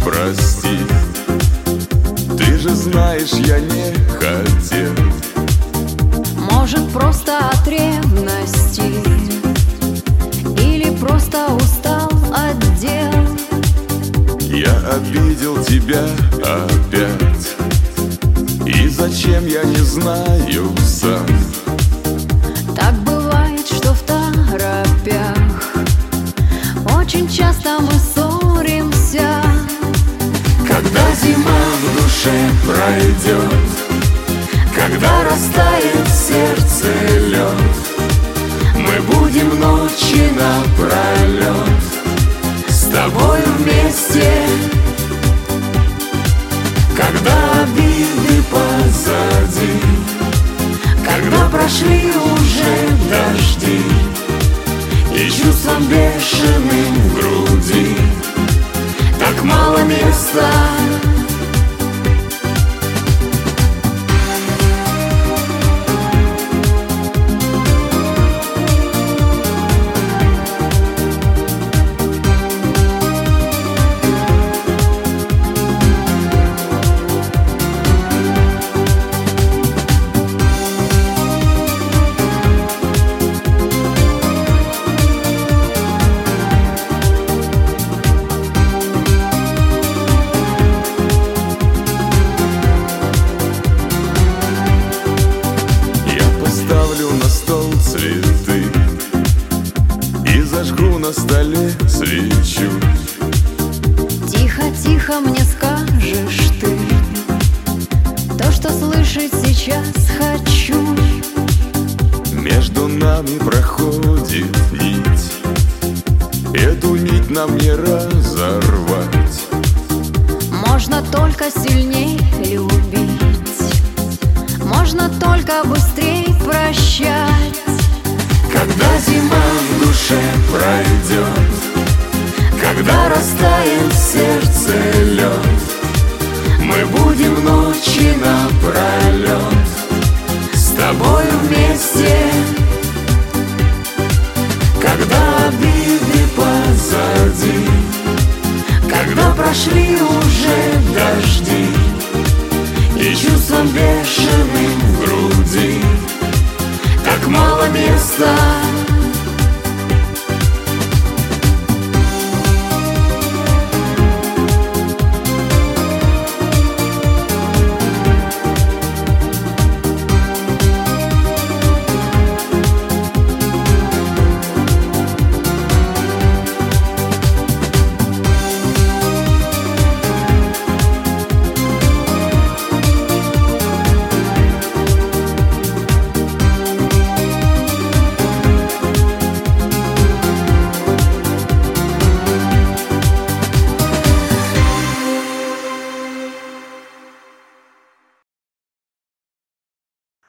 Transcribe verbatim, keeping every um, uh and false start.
прости. Ты же знаешь, я не хотел. Может, просто от ревности, или просто устал от дел. Я обидел тебя опять, и зачем, я не знаю сам. Так бывает, что в торопях очень часто мы ссоримся. Когда зима в душе пройдет, когда растает в сердце лед, мы будем ночи напролет с тобой вместе. Когда обиды позади, когда прошли уже дожди, и чувством бешеным в груди так мало места. Цветы и зажгу на столе свечу. Тихо-тихо мне скажешь ты то, что слышать сейчас хочу. Между нами проходит нить, эту нить нам не разорвать. Можно только сильней любить, можно только быстрей прощать. Когда зима в душе пройдет, когда растает в сердце лед, мы будем ночи напролет с тобой вместе. Когда обиды позади, когда прошли уже дожди, и чувством бешеным в груди так мало места.